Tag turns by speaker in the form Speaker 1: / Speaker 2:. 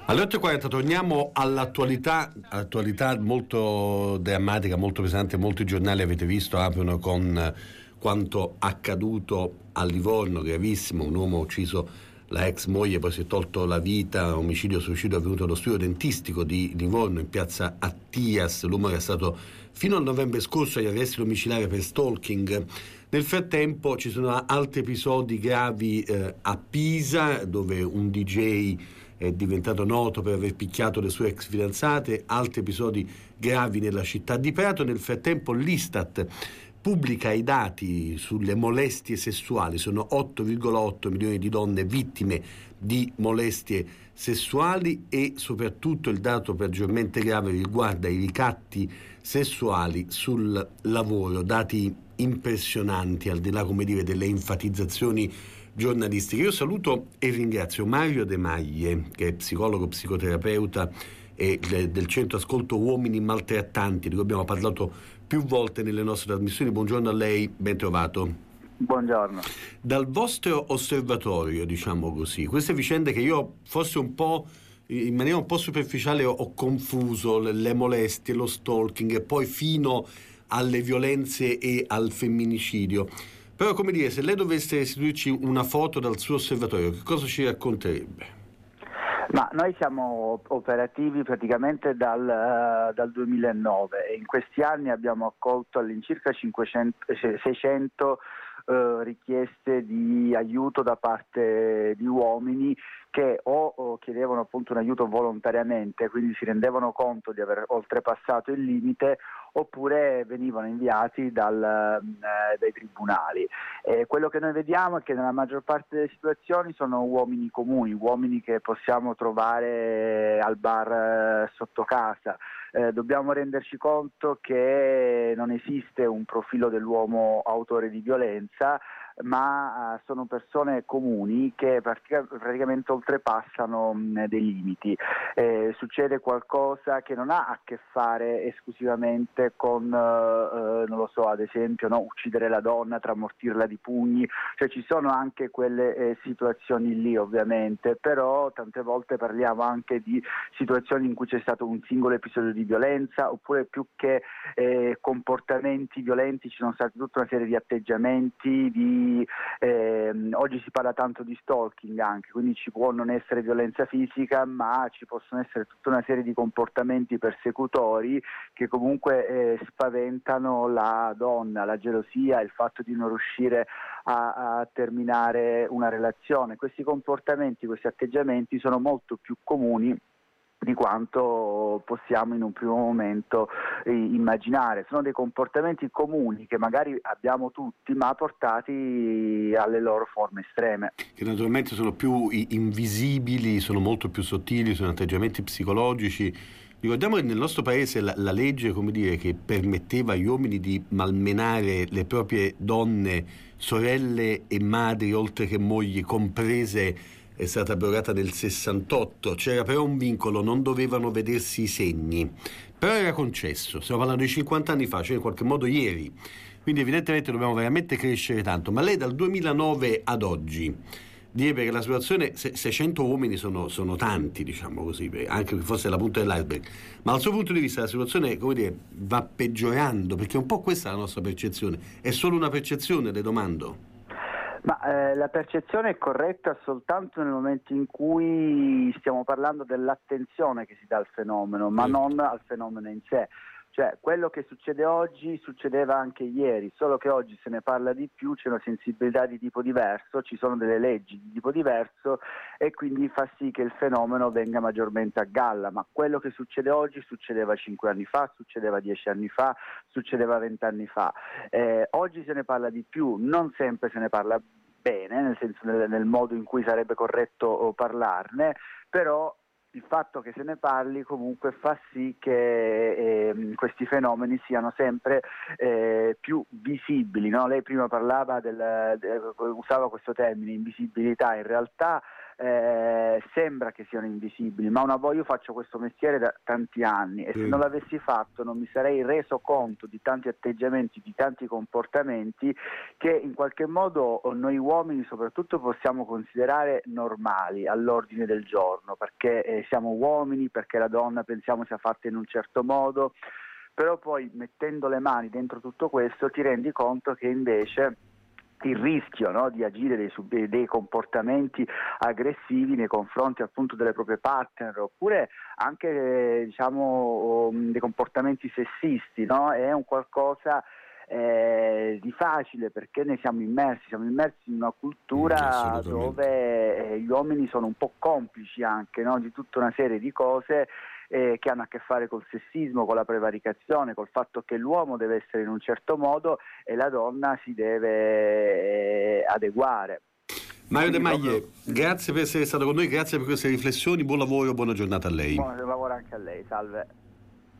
Speaker 1: Alle 8:40 torniamo all'attualità, attualità molto drammatica, molto pesante. Molti giornali, avete visto, aprono con quanto accaduto a Livorno, gravissimo. Un uomo ha ucciso la ex moglie, poi si è tolto la vita, omicidio-suicidio avvenuto allo studio dentistico di Livorno in piazza Attias. L'uomo era stato fino al novembre scorso agli arresti domiciliari per stalking. Nel frattempo ci sono altri episodi gravi a Pisa, dove un DJ è diventato noto per aver picchiato le sue ex fidanzate, altri episodi gravi nella città di Prato. Nel frattempo l'Istat pubblica i dati sulle molestie sessuali. Sono 8,8 milioni di donne vittime di molestie sessuali, e soprattutto il dato peggiormente grave riguarda i ricatti sessuali sul lavoro. Dati impressionanti, al di là, come dire, delle enfatizzazioni giornalistiche. Io saluto e ringrazio Mario De Maglie, che è psicologo, psicoterapeuta e del centro ascolto uomini maltrattanti, di cui abbiamo parlato più volte nelle nostre trasmissioni. Buongiorno a lei, ben trovato.
Speaker 2: Buongiorno.
Speaker 1: Dal vostro osservatorio, diciamo così, queste vicende che io forse un po' in maniera un po' superficiale ho confuso, le molestie, lo stalking e poi fino alle violenze e al femminicidio. Però, come dire, se lei dovesse restituirci una foto dal suo osservatorio, che cosa ci racconterebbe?
Speaker 2: Ma noi siamo operativi praticamente dal 2009 e in questi anni abbiamo accolto all'incirca 600 richieste di aiuto da parte di uomini che o chiedevano appunto un aiuto volontariamente, quindi si rendevano conto di aver oltrepassato il limite, oppure venivano inviati dai tribunali. Quello che noi vediamo è che nella maggior parte delle situazioni sono uomini comuni, uomini che possiamo trovare al bar sotto casa. Dobbiamo renderci conto che non esiste un profilo dell'uomo autore di violenza, ma sono persone comuni che praticamente oltrepassano dei limiti. Succede qualcosa che non ha a che fare esclusivamente con, non lo so, ad esempio, no, uccidere la donna, tramortirla di pugni, cioè ci sono anche quelle situazioni lì ovviamente, però tante volte parliamo anche di situazioni in cui c'è stato un singolo episodio di violenza, oppure più che comportamenti violenti ci sono stati tutta una serie di atteggiamenti, oggi si parla tanto di stalking anche, quindi ci può non essere violenza fisica, ma ci possono essere tutta una serie di comportamenti persecutori che comunque spaventano la donna, la gelosia, il fatto di non riuscire a terminare una relazione. Questi comportamenti, questi atteggiamenti sono molto più comuni di quanto possiamo in un primo momento immaginare. Sono dei comportamenti comuni che magari abbiamo tutti, ma portati alle loro forme estreme.
Speaker 1: Che naturalmente sono più invisibili, sono molto più sottili, sono atteggiamenti psicologici. Ricordiamo che nel nostro paese la legge, come dire, che permetteva agli uomini di malmenare le proprie donne, sorelle e madri, oltre che mogli comprese, è stata abrogata nel 68. C'era però un vincolo: non dovevano vedersi i segni, però era concesso. Stiamo parlando di 50 anni fa, cioè in qualche modo ieri, quindi evidentemente dobbiamo veramente crescere tanto. Ma lei dal 2009 ad oggi direbbe che la situazione, 600 uomini sono tanti, diciamo così, anche che fosse la punta dell'iceberg, ma dal suo punto di vista la situazione, come dire, va peggiorando? Perché un po' questa è la nostra percezione. È solo una percezione, le domando?
Speaker 2: Ma la percezione è corretta soltanto nel momento in cui stiamo parlando dell'attenzione che si dà al fenomeno, ma non al fenomeno in sé. Cioè, quello che succede oggi succedeva anche ieri, solo che oggi se ne parla di più, c'è una sensibilità di tipo diverso, ci sono delle leggi di tipo diverso e quindi fa sì che il fenomeno venga maggiormente a galla. Ma quello che succede oggi succedeva 5 anni fa, succedeva 10 anni fa, succedeva 20 anni fa. Oggi se ne parla di più, non sempre se ne parla bene, nel senso nel modo in cui sarebbe corretto parlarne, però il fatto che se ne parli comunque fa sì che questi fenomeni siano sempre più visibili, no? Lei prima parlava usava questo termine, invisibilità. In realtà sembra che siano invisibili, ma io faccio questo mestiere da tanti anni e se non l'avessi fatto non mi sarei reso conto di tanti atteggiamenti, di tanti comportamenti che in qualche modo noi uomini soprattutto possiamo considerare normali all'ordine del giorno, perché siamo uomini, perché la donna pensiamo sia fatta in un certo modo, però poi mettendo le mani dentro tutto questo ti rendi conto che invece il rischio, no, di agire dei comportamenti aggressivi nei confronti appunto delle proprie partner, oppure anche dei comportamenti sessisti, no? È un qualcosa di facile, perché ne siamo immersi in una cultura dove gli uomini sono un po' complici anche, no, di tutta una serie di cose che hanno a che fare col sessismo, con la prevaricazione, col fatto che l'uomo deve essere in un certo modo e la donna si deve adeguare.
Speaker 1: Mario De Maglie, grazie per essere stato con noi, grazie per queste riflessioni, buon lavoro, buona giornata a lei.
Speaker 2: Buon lavoro anche a lei, salve.